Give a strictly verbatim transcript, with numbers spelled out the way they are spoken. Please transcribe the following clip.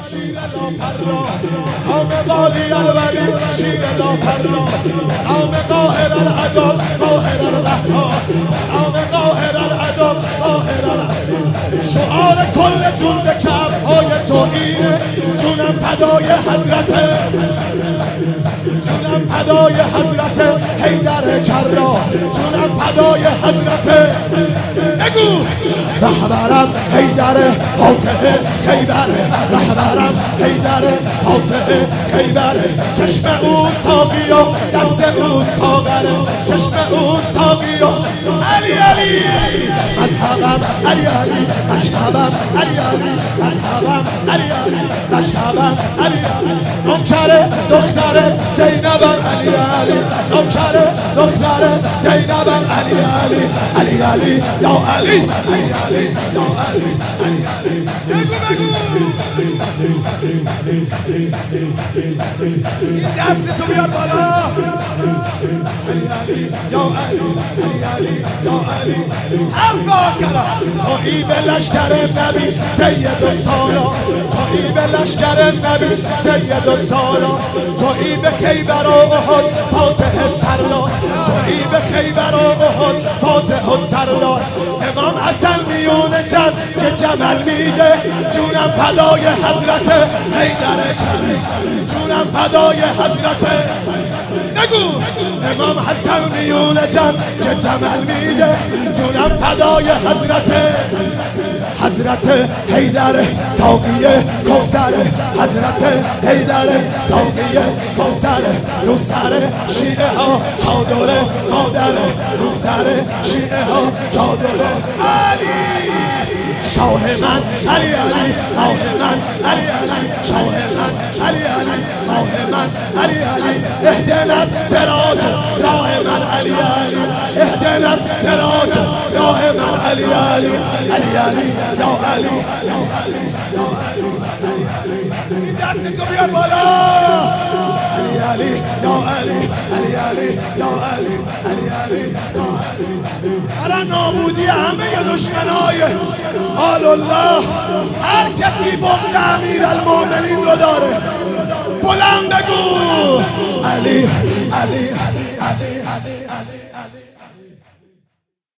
شیر لاپرا نام قاضی الولی شیر لاپرا نام قاهر العدل قاهر القهار نام قاهر العدل قاهر القهار شعار کل جند کفهای تو اینه جونم فدای حضرت جونم فدای حضرت حیدر کرا جونم فدای حضرت بگو رهبرم حیدر فاتح خیبر رهبرم حیدر فاتح خیبر چشم او ساقی و دست او ساغر چشم او ساقی و علی علی مذهبم علی علی مشهبم علی علی مذهبم علی علی مشهبم علی علی نوکر دختر زینبم علی علی نوکر دختر زینبم علی علی علی علی یا علی علی علی یا علی علی علی بگو بگو این دست تو بیار بالا علی علی یا علی علی علی یا علی حرفا کرا تویی به لشکر نبی سید و سالا تویی به لشکر نبی سید و سالا تویی به خیبر و احد فاتح سرلا تویی به خیبر و احد فاتح و سرلا امام حسن میون جمع که جمل میده جونم فدای حضرت حیدر کرم جونم فدای حضرت بگو امام حسن میون جمع که جمل میده جونم فدای حضرت حضرت حیدر ساقی کوثر حضرت حیدر ساقی کوثر رو سر شیعه ها چادر مادر رو سر شیعه ها چادر علی شاه من علی علی ماه من علی علی شاه من علی علی ماه من علی علی اهدنا الصراط راه من علی علی اهدنا الصراط راه من علی علی علی علی یا علی یا علی یا علی این دست تو بیار بالا علی علی یا علی علی علی یا علی علی علی یا علی برای نابودی همه دشمنای آل الله هر کسی بغض امیرالمومنین رو داره بلند بگو علی علی علی علی علی